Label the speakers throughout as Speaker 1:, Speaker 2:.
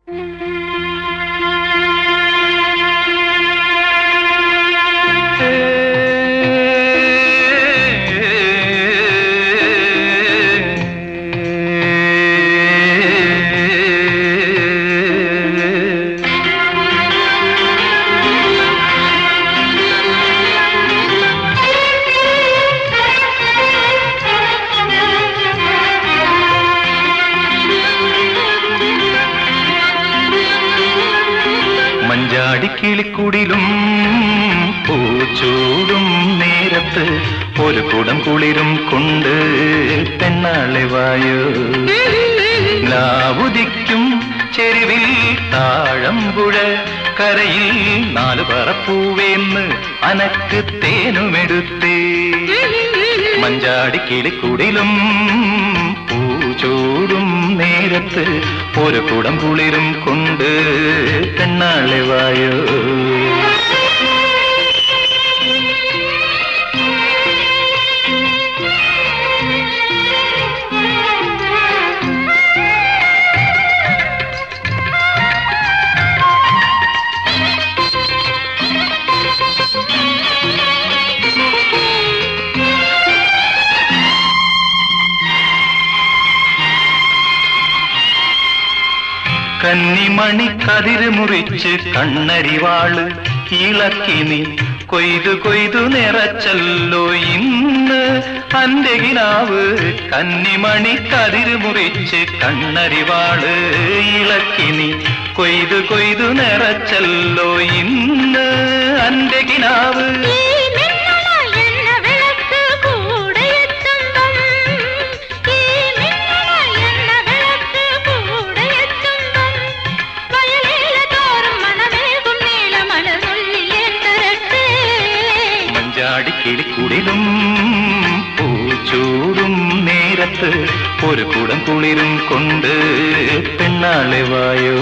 Speaker 1: കിളിക്കുടിലും പൂച്ചൂടും നേരത്ത് ഒരു കുടം കുളിരും കൊണ്ട് പെണ്ണാളെ വായോ. ലാവുദിക്കും ചെരുവിൽ താഴമ്പുഴ കരയിൽ നാലു പറപ്പൂവേന്ന് അനക്ക് തേനുമെടുത്തേ. മഞ്ചാടി കിളിക്കുടിലും പൂച്ചൂടും നേരത്ത് ഒരു കുടം കുളിരും കൊണ്ട് പെണ്ണാളെ വായോ. കന്നിമണി കതിര് മുറിച്ച് കണ്ണരിവാള് ഇളക്കി നീ കൊയ്തു കൊയ്തു നിറച്ചല്ലോ ഇന്ന് അന്റെ കിനാവ്. കന്നിമണി കതിര് മുറിച്ച് കണ്ണരിവാള് ഇളക്കി നീ കൊയ്തു കൊയ്തു നിറച്ചല്ലോ ഇന്ന് അന്റെ കിനാവ്. കിളിക്കുടിലും പൂച്ചൂടും നേരത്ത് ഒരു കുടം കുളിരും കൊണ്ട് പെണ്ണാളെ വായോ.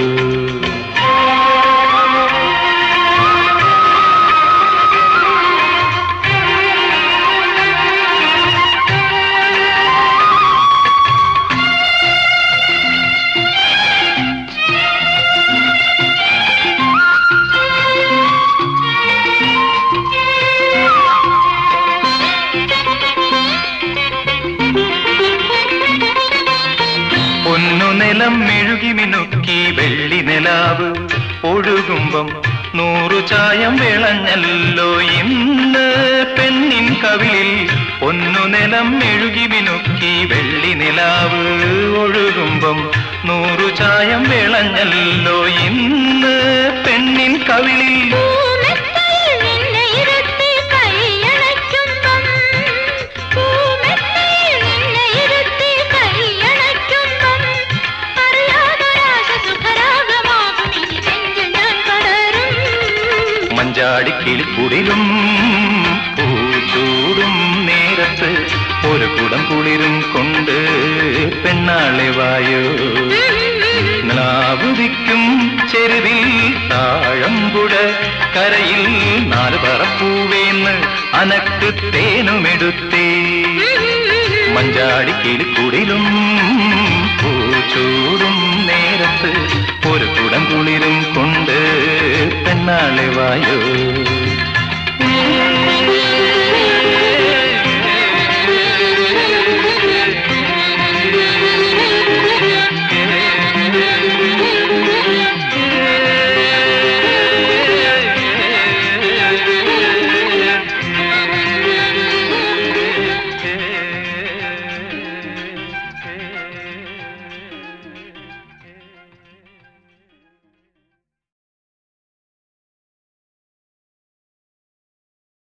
Speaker 1: നിലം മെഴുകി മിനുക്കി വെള്ളി നിലാവ് ഒഴുകുമ്പം 100 ചായം വിളഞ്ഞല്ലോ ഇന്ന് പെണ്ണിൻ കവിളിൽ. പൊന്നു നിലം മെഴുകി മിനുക്കി വെള്ളി നിലാവ് ഒഴുകുമ്പം 100 ചായം വിളഞ്ഞല്ലോ ഇന്ന് പെണ്ണിൻ കവിളിൽ. മഞ്ചാടി കിളിക്കുടിലും പൂച്ചൂടും നേരത്ത് ഒരു കുടം കുളിരും കൊണ്ട് പെണ്ണാളെ വായോ. ലാവുദിക്കും ചെരുവിൽ താഴമ്പുഴ കരയിൽ നാലു പറപ്പൂവേന്ന് അനക്ക് തേനുമെടുത്തേ. മഞ്ചാടി കിളിക്കുടിലും പൂച്ചൂടും നേരത്ത് ഒരു കുടം കുളിരും കൊണ്ട് പെണ്ണാളെ വായോ.